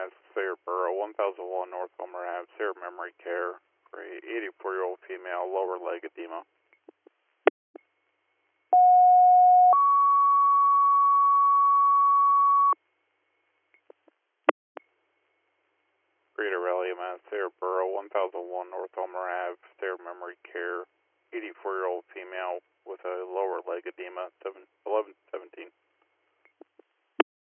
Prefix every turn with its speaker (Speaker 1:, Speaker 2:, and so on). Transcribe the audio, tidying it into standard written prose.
Speaker 1: Mass, Sayre Borough, 1001 North Homer Ave, Sayre Memory Care for a 84-year-old female, lower leg edema. Greater Raleigh, Mass, Sayre Borough, 1001 North Homer Ave, Sayre Memory Care, 84-year-old female with a lower leg edema, 1117.